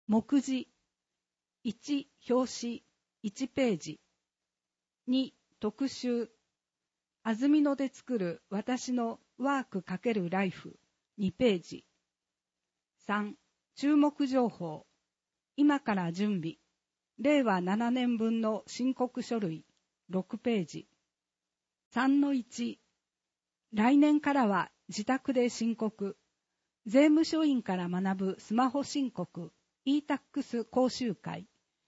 目次1、表紙1ページ。2、特集安曇野で作る私のワーク×ライフ2ページ。3、注目情報今から準備令和7年分の申告書類6ページ。3-1、来年からは自宅で申告税務署員から学ぶスマホ申告 e-tax 講習会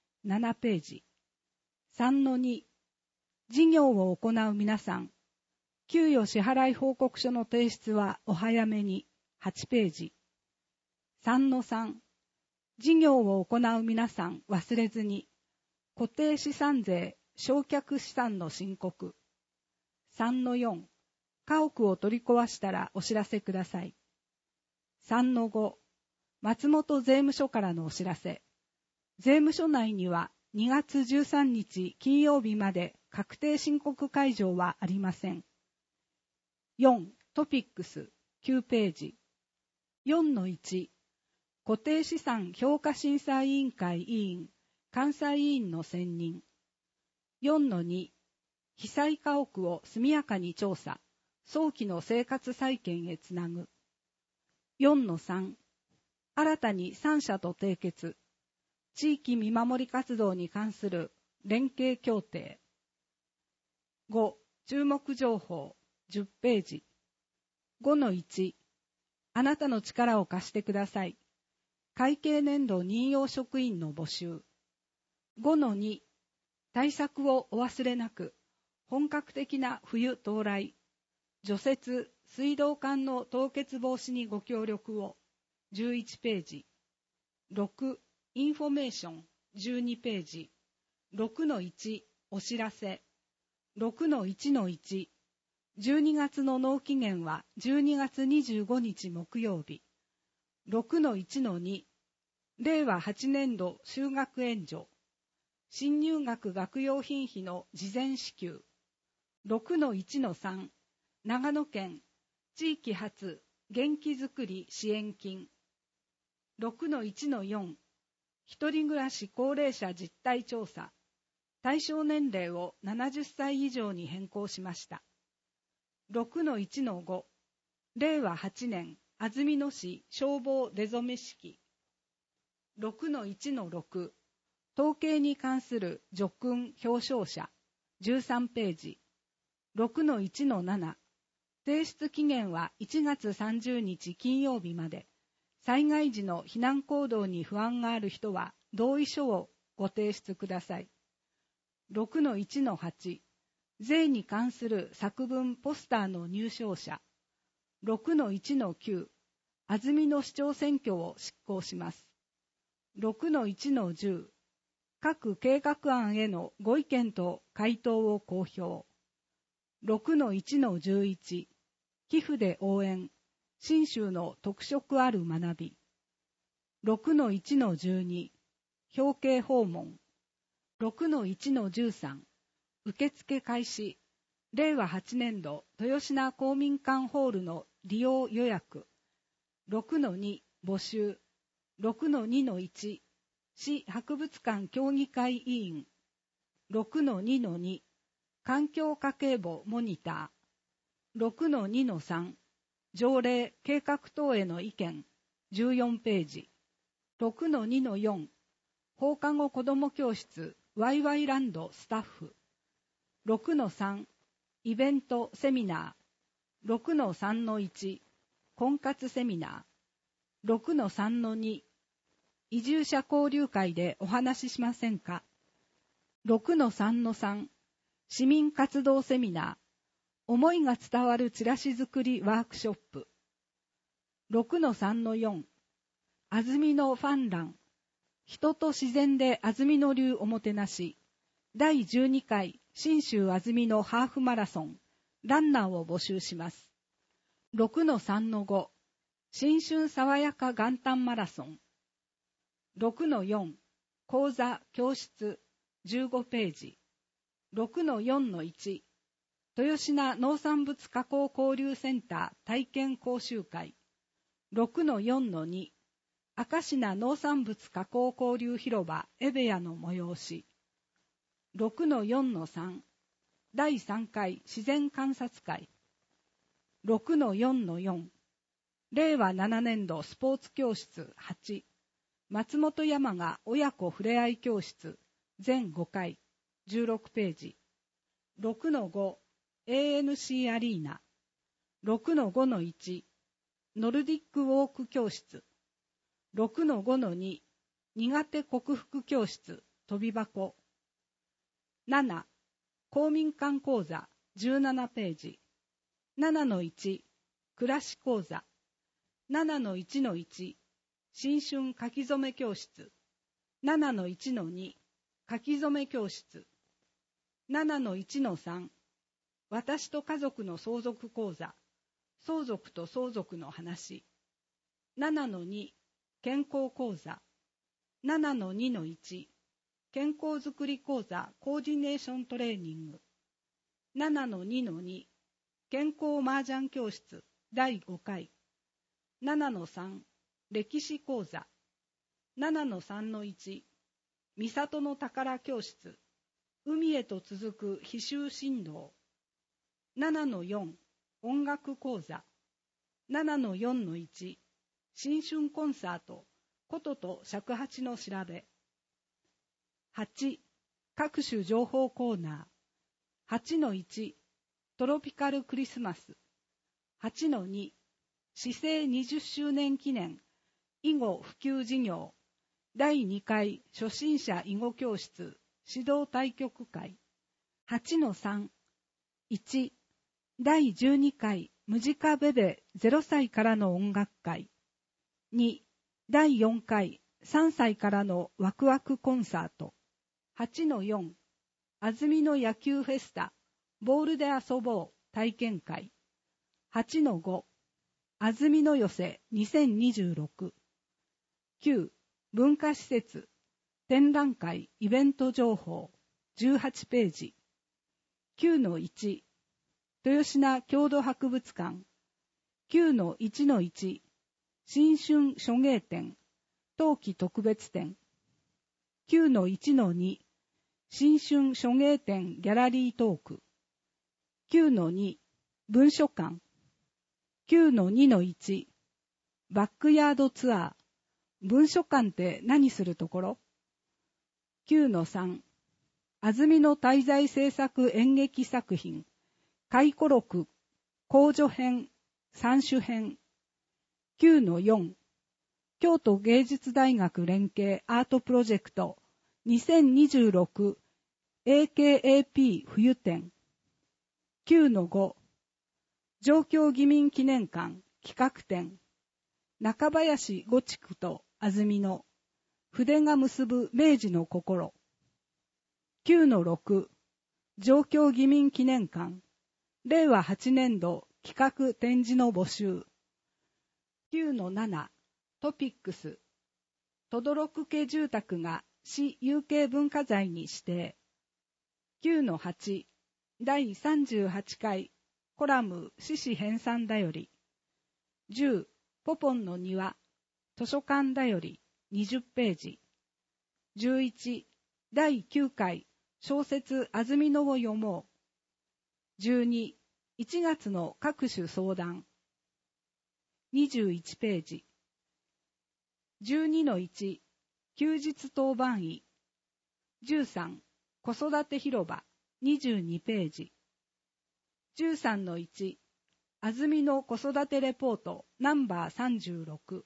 7ページ。3-2、事業を行う皆さん、給与支払い報告書の提出はお早めに8ページ。3-3、事業を行う皆さん忘れずに、固定資産税償却資産の申告。3-4、家屋を取り壊したらお知らせください。3-5、松本税務署からのお知らせ。税務署内には2月13日金曜日まで確定申告会場はありません。4、トピックス9ページ。4-1、固定資産評価審査委員会委員、監査委員の選任。4-2、被災家屋を速やかに調査、早期の生活再建へつなぐ。4-3、新たに3社と締結、地域見守り活動に関する連携協定。5、注目情報10ページ。5-1、あなたの力を貸してください。会計年度任用職員の募集。5-2、対策をお忘れなく、本格的な冬到来。除雪、水道管の凍結防止にご協力を。11ページ。6、インフォメーション12ページ。6-1、お知らせ。6-1-1、12月の納期限は12月25日木曜日。6-1-2、令和8年度就学援助。新入学学用品費の事前支給。6-1-3、長野県地域発元気づくり支援金。6-1-4、一人暮らし高齢者実態調査。対象年齢を70歳以上に変更しました。6-1-5、令和8年安曇野市消防出初め式。6-1-6、統計に関する叙勲表彰者13ページ。6-1-7、提出期限は1月30日金曜日まで。災害時の避難行動に不安がある人は同意書をご提出ください。6-1-8、税に関する作文ポスターの入賞者。6-1-9、安曇野市長選挙を執行します。6-1-10、各計画案へのご意見と回答を公表。6-1-11、寄付で応援、信州の特色ある学び。6-1-12、表敬訪問。6-1-13、受付開始、令和8年度豊品公民館ホールの利用予約。6-2、募集。6-2-1、市博物館協議会委員。6-2-2、環境家計簿モニター。6-2-3、条例計画等への意見14ページ。6-2-4、放課後子ども教室ワイワイランドスタッフ。6-3、イベントセミナー。6-3-1、婚活セミナー。6-3-2、移住者交流会でお話ししませんか。6-3-3、市民活動セミナー。思いが伝わるチラシ作りワークショップ。6-3-4、安曇野ファンラン。人と自然で安曇野流おもてなし。第12回信州安曇野ハーフマラソン。ランナーを募集します。6-3-5、新春爽やか元旦マラソン。6-4、講座教室15ページ。6-4-1、豊品農産物加工交流センター体験講習会。6-4-2、 明石名農産物加工交流広場エベヤの催し。6-4-3 第3回自然観察会。6-4-4 令和7年度スポーツ教室8松本山が親子ふれあい教室全5回16ページ。6-5 ANC アリーナ。6-5-1 ノルディックウォーク教室。6-5-2 苦手克服教室飛び箱。7公民館講座17ページ。7-1暮らし講座。7-1-1 新春書き初め教室。7-1-2 書き初め教室。7-1-3私と家族の相続講座。相続と相続の話。7-2健康講座。7-2-1健康づくり講座コーディネーショントレーニング。7-2-2健康麻雀教室第5回。7-3歴史講座。7-3-1三郷の宝教室。海へと続く飛州振動。7-4音楽講座。7-4-1新春コンサート琴と尺八の調べ。8各種情報コーナー。8-1トロピカルクリスマス。8-2市政20周年記念囲碁普及事業第2回初心者囲碁教室指導対局会。8-3 1第12回ムジカベベ0歳からの音楽会。2第4回3歳からのワクワクコンサート。8-4安曇野野球フェスタボールで遊ぼう体験会。8-5安曇野寄せ2026。9文化施設展覧会イベント情報18ページ。9-1豊品郷土博物館。9-1-1新春書芸展冬季特別展。9-1-2新春書芸展ギャラリートーク。9-2文書館。9-2-1バックヤードツアー文書館って何するところ。9-3安曇野滞在制作演劇作品回顧録公助編三種編。9-4京都芸術大学連携アートプロジェクト2026 AKAP 冬展。9-5上京義民記念館企画展中林五地区と安曇野筆が結ぶ明治の心。9-6上京義民記念館令和8年度企画展示の募集。9-7トピックス轟家住宅が市有形文化財に指定。9-8第38回コラム市史編纂だより。10ポポンの庭図書館だより20ページ。11第9回小説安曇野を読もう。12 1月の各種相談21ページ。12-1休日当番医。13子育て広場22ページ。13-1安曇野子育てレポートナンバー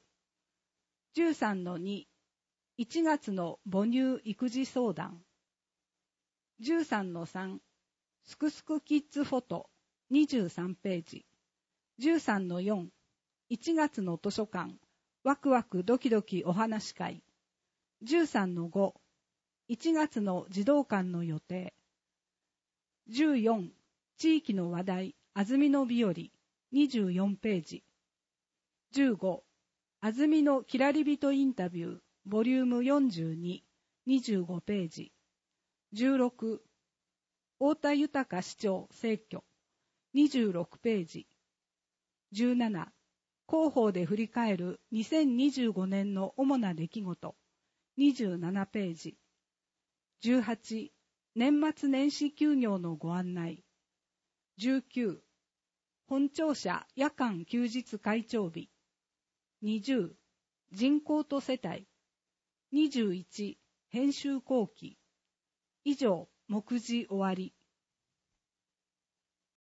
36。13-2 1月の母乳育児相談。13-3すくすくキッズフォト23ページ。13-4 1月の図書館ワクワクドキドキお話会。13-5 1月の児童館の予定。14地域の話題安曇野日和24ページ。15安曇野きらりびとインタビューボリューム42 25ページ。16太田豊市長逝去26ページ。17 広報で振り返る2025年の主な出来事27ページ。18、年末年始休業のご案内。19、本庁舎夜間休日開帳日。20、人口と世帯。21、編集後期。以上、目次終わり。